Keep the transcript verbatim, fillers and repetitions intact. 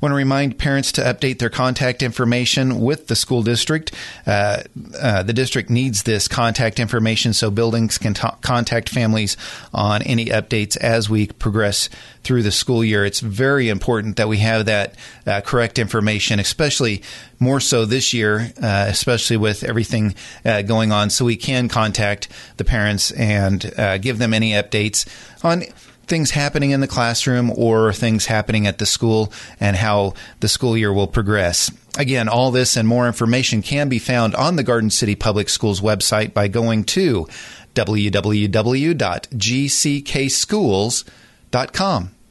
want to remind parents to update their contact information with the school district. Uh, uh, the district needs this contact information so buildings can t- contact families on any updates as we progress through the school year. It's very important that we have that uh, correct information, especially more so this year, uh, especially with everything uh, going on, so we can contact the parents and uh, give them any updates on things happening in the classroom or things happening at the school and how the school year will progress. Again, all this and more information can be found on the Garden City Public Schools website by going to w w w dot g c k schools dot com.